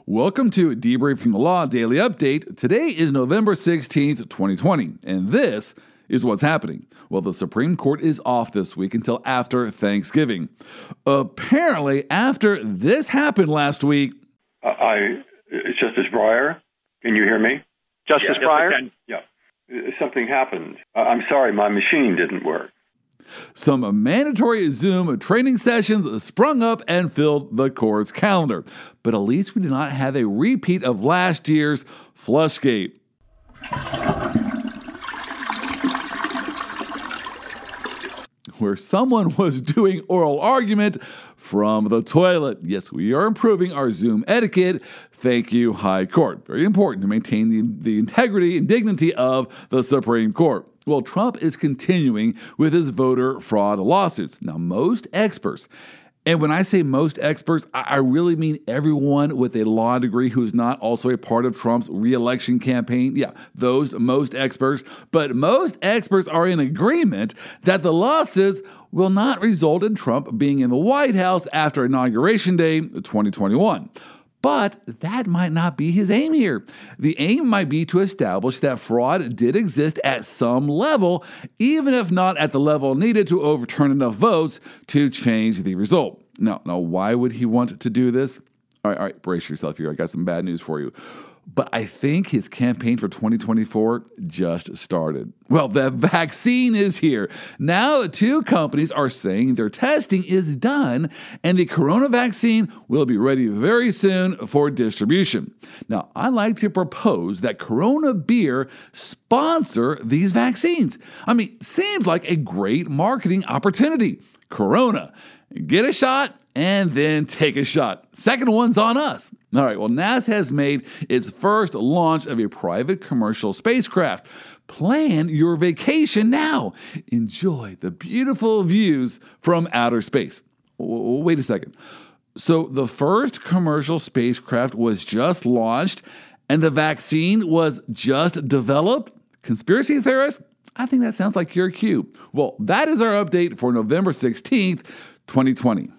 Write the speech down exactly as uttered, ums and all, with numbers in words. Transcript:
Welcome to Debriefing the Law Daily Update. Today is November sixteenth, twenty twenty, and this is what's happening. Well, the Supreme Court is off this week until after Thanksgiving. Apparently, after this happened last week... Uh, I, it's Justice Breyer. Can you hear me? Justice yeah, Breyer? Yeah. Something happened. Uh, I'm sorry, my machine didn't work. Some mandatory Zoom training sessions sprung up and filled the court's calendar. But at least we did not have a repeat of last year's Flushgate. Where someone was doing oral argument from the toilet. Yes, we are improving our Zoom etiquette. Thank you, High Court. Very important to maintain the, the integrity and dignity of the Supreme Court. Well, Trump is continuing with his voter fraud lawsuits. Now, most experts, and when I say most experts, I really mean everyone with a law degree who is not also a part of Trump's re-election campaign. Yeah, those most experts. But most experts are in agreement that the lawsuits will not result in Trump being in the White House after Inauguration Day twenty twenty-one. But that might not be his aim here. The aim might be to establish that fraud did exist at some level, even if not at the level needed to overturn enough votes to change the result. Now, now why would he want to do this? All right, all right, brace yourself here. I got some bad news for you. But I think his campaign for twenty twenty-four just started. Well, the vaccine is here. Now, two companies are saying their testing is done and the corona vaccine will be ready very soon for distribution. Now, I like to propose that Corona Beer sponsor these vaccines. I mean, seems like a great marketing opportunity. Corona, get a shot and then take a shot. Second one's on us. All right, well, NASA has made its first launch of a private commercial spacecraft. Plan your vacation now. Enjoy the beautiful views from outer space. Wait a second. So the first commercial spacecraft was just launched and the vaccine was just developed? Conspiracy theorists? I think that sounds like your cue. Well, that is our update for November sixteenth, twenty twenty.